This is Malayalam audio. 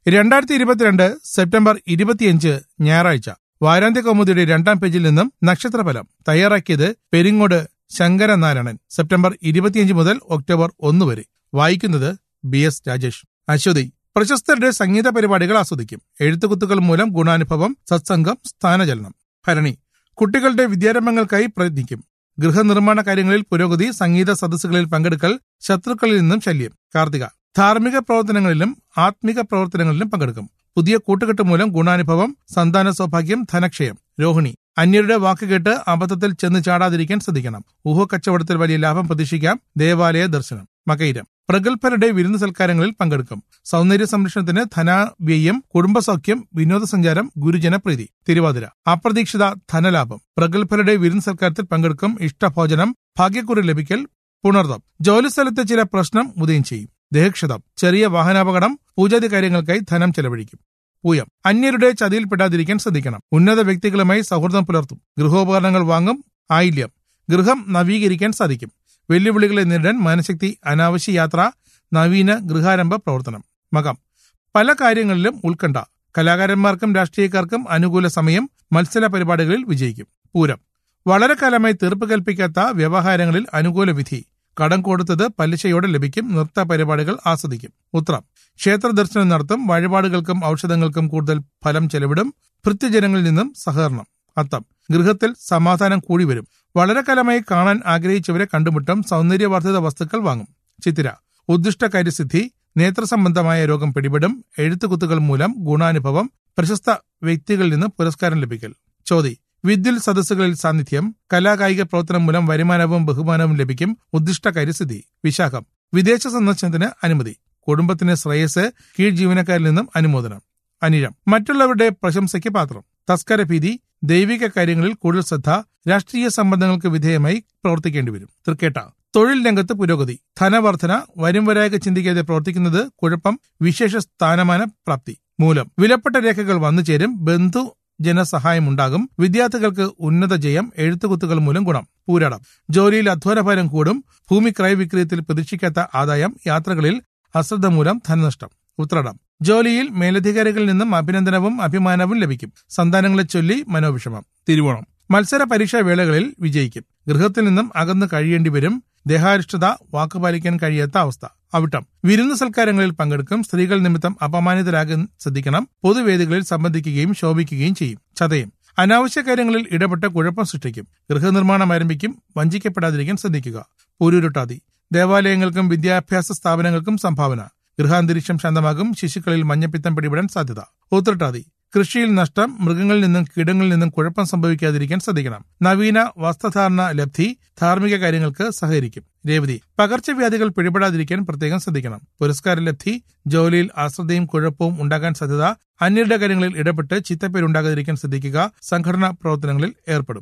2022 സെപ്റ്റംബർ 25 ഞായറാഴ്ച. വാരാന്ത്യ കൗമുദിയുടെ 2ാം പേജിൽ നിന്നും നക്ഷത്രഫലം തയ്യാറാക്കിയത് പെരിങ്ങോട് ശങ്കരനാരായണൻ. സെപ്റ്റംബർ 25 മുതൽ ഒക്ടോബർ 1 വരെ. വായിക്കുന്നത് BS രാജേഷ്. അശ്വതി, പ്രശസ്തരുടെ സംഗീത പരിപാടികൾ ആസ്വദിക്കും. എഴുത്തുകുത്തുകൾ മൂലം ഗുണാനുഭവം, സത്സംഗം, സ്ഥാനചലനം. ഭരണി, കുട്ടികളുടെ വിദ്യാരംഭങ്ങൾക്കായി പ്രയത്നിക്കും. ഗൃഹനിർമ്മാണ കാര്യങ്ങളിൽ പുരോഗതി, സംഗീത സദസ്സുകളിൽ പങ്കെടുക്കൽ, ശത്രുക്കളിൽ നിന്നും ശല്യം. കാർത്തിക, ധാർമ്മിക പ്രവർത്തനങ്ങളിലും ആത്മിക പ്രവർത്തനങ്ങളിലും പങ്കെടുക്കും. പുതിയ കൂട്ടുകെട്ട് മൂലം ഗുണാനുഭവം, സന്താന സൗഭാഗ്യം, ധനക്ഷയം. രോഹിണി, അന്യരുടെ വാക്കുകേട്ട് അബദ്ധത്തിൽ ചെന്ന് ചാടാതിരിക്കാൻ ശ്രദ്ധിക്കണം. ഊഹക്കച്ചവടത്തിൽ വലിയ ലാഭം പ്രതീക്ഷിക്കാം. ദേവാലയ ദർശനം. മകയിരം, പ്രഗത്ഭരുടെ വിരുന്ന് സൽക്കാരങ്ങളിൽ പങ്കെടുക്കും. സൗന്ദര്യ സംരക്ഷണത്തിന് ധനവ്യയം, കുടുംബസൗഖ്യം, വിനോദസഞ്ചാരം, ഗുരുജനപ്രീതി. തിരുവാതിര, അപ്രതീക്ഷിത ധനലാഭം. പ്രഗത്ഭരുടെ വിരുന്ന് സൽക്കാരത്തിൽ പങ്കെടുക്കും. ഇഷ്ടഭോജനം, ഭാഗ്യക്കുറി ലഭിക്കൽ. പുണർദം, ജോലിസ്ഥലത്ത് ചില പ്രശ്നം ഉദയം ചെയ്യും. ദേഹക്ഷതം, ചെറിയ വാഹനാപകടം, പൂജാതി കാര്യങ്ങൾക്കായി ധനം ചെലവഴിക്കും. പൂയം, അന്യരുടെ ചതിയിൽപ്പെടാതിരിക്കാൻ ശ്രദ്ധിക്കണം. ഉന്നത വ്യക്തികളുമായി സൗഹൃദം പുലർത്തും. ഗൃഹോപകരണങ്ങൾ വാങ്ങും. ആയില്യം, ഗൃഹം നവീകരിക്കാൻ സാധിക്കും. വെല്ലുവിളികളെ നേരിടാൻ മനഃശക്തി. അനാവശ്യ യാത്ര, നവീന ഗൃഹാരംഭ പ്രവർത്തനം. മകം, പല കാര്യങ്ങളിലും ഉത്കണ്ഠ. കലാകാരന്മാർക്കും രാഷ്ട്രീയക്കാർക്കും അനുകൂല സമയം. മത്സര പരിപാടികളിൽ വിജയിക്കും. പൂരം, വളരെ കാലമായി തീർപ്പ് കൽപ്പിക്കാത്ത വ്യവഹാരങ്ങളിൽ അനുകൂല വിധി. കടം കൊടുത്തത് പലിശയോടെ ലഭിക്കും. നൃത്ത പരിപാടികൾ ആസ്വദിക്കും. ഉത്രം, ക്ഷേത്ര ദർശനം നടത്തും. വഴിപാടുകൾക്കും ഔഷധങ്ങൾക്കും കൂടുതൽ ഫലം ചെലവിടും. ഭൃത്യജനങ്ങളിൽ നിന്നും സഹകരണം. അത്തം, ഗൃഹത്തിൽ സമാധാനം കൂടി വരും. വളരെ കാലമായി കാണാൻ ആഗ്രഹിച്ചവരെ കണ്ടുമുട്ടും. സൗന്ദര്യവർദ്ധിത വസ്തുക്കൾ വാങ്ങും. ചിത്തിര, ഉദ്ദിഷ്ട കാര്യസിദ്ധി. നേത്രസംബന്ധമായ രോഗം പിടിപെടും. എഴുത്തുകുത്തുകൾ മൂലം ഗുണാനുഭവം. പ്രശസ്ത വ്യക്തികളിൽ നിന്ന് പുരസ്കാരം ലഭിക്കൽ. ചോതി, വിദ്യുൽ സദസ്സുകളിൽ സാന്നിധ്യം. കലാകായിക പ്രവർത്തനം മൂലം വരുമാനവും ബഹുമാനവും ലഭിക്കും. ഉദ്ദിഷ്ട കാര്യസിദ്ധി. വിശാഖം, വിദേശ സന്ദർശനത്തിന് അനുമതി. കുടുംബത്തിന് ശ്രേയസ്. കീഴ് ജീവനക്കാരിൽ നിന്നും അനുമോദനം. അനിഴം, മറ്റുള്ളവരുടെ പ്രശംസയ്ക്ക് പാത്രം. തസ്കരഭീതി, ദൈവിക കാര്യങ്ങളിൽ കൂടുതൽ ശ്രദ്ധ. രാഷ്ട്രീയ സമ്മർദ്ദങ്ങൾക്ക് വിധേയമായി പ്രവർത്തിക്കേണ്ടി വരും. തൃക്കേട്ട, തൊഴിൽ രംഗത്ത് പുരോഗതി. ധനവർധന. വരുംവരായക ചിന്തിക്കാതെ പ്രവർത്തിക്കുന്നത് കുഴപ്പം. വിശേഷ സ്ഥാനമാന പ്രാപ്തി. മൂലം, വിലപ്പെട്ട രേഖകൾ വന്നു ചേരും. ബന്ധു ജനസഹായമുണ്ടാകും. വിദ്യാർത്ഥികൾക്ക് ഉന്നത ജയം. എഴുത്തുകുത്തുകൾ മൂലം ഗുണം. പൂരാടം, ജോലിയിൽ അധ്വാനഭാരം കൂടും. ഭൂമി ക്രയവിക്രയത്തിൽ പ്രതീക്ഷിക്കാത്ത ആദായം. യാത്രകളിൽ അശ്രദ്ധ മൂലം ധനനഷ്ടം. ഉത്രാടം, ജോലിയിൽ മേലധികാരികളിൽ നിന്നും അഭിനന്ദനവും അഭിമാനവും ലഭിക്കും. സന്താനങ്ങളെ ചൊല്ലി മനോവിഷമം. തിരുവോണം, മത്സര പരീക്ഷാ വേളകളിൽ വിജയിക്കും. ഗൃഹത്തിൽ നിന്നും അകന്ന് കഴിയേണ്ടി വരും. ദേഹാരിഷ്ടത, വാക്കുപാലിക്കാൻ കഴിയാത്ത അവസ്ഥ. അവിട്ടം, വിരുന്ന് സൽക്കാരങ്ങളിൽ പങ്കെടുക്കും. സ്ത്രീകൾ നിമിത്തം അപമാനിതരാകാൻ ശ്രദ്ധിക്കണം. പൊതുവേദികളിൽ സംബന്ധിക്കുകയും ശോഭിക്കുകയും ചെയ്യും. ചതയം, അനാവശ്യ കാര്യങ്ങളിൽ ഇടപെട്ട് കുഴപ്പം സൃഷ്ടിക്കും. ഗൃഹനിർമ്മാണം ആരംഭിക്കും. വഞ്ചിക്കപ്പെടാതിരിക്കാൻ ശ്രദ്ധിക്കുക. പൂരുരുട്ടാതി, ദേവാലയങ്ങൾക്കും വിദ്യാഭ്യാസ സ്ഥാപനങ്ങൾക്കും സംഭാവന. ഗൃഹാന്തരീക്ഷം ശാന്തമാകും. ശിശുക്കളിൽ മഞ്ഞപ്പിത്തം പിടിപെടാൻ സാധ്യത. ഉത്രട്ടാതി, കൃഷിയിൽ നഷ്ടം. മൃഗങ്ങളിൽ നിന്നും കീടങ്ങളിൽ നിന്നും കുഴപ്പം സംഭവിക്കാതിരിക്കാൻ ശ്രദ്ധിക്കണം. നവീന വസ്ത്രധാരണ ലബ്ധി. ധാർമ്മിക കാര്യങ്ങൾക്ക് സഹകരിക്കും. രേവതി, പകർച്ചവ്യാധികൾ പിടിപെടാതിരിക്കാൻ പ്രത്യേകം ശ്രദ്ധിക്കണം. പുരസ്കാര ലബ്ധി. ജോലിയിൽ അശ്രദ്ധയും കുഴപ്പവും ഉണ്ടാകാൻ സാധ്യത. അന്യരുടെ കാര്യങ്ങളിൽ ഇടപെട്ട് ചിത്തപ്പേരുണ്ടാകാതിരിക്കാൻ ശ്രദ്ധിക്കുക. സംഘടനാ പ്രവർത്തനങ്ങളിൽ ഏർപ്പെടും.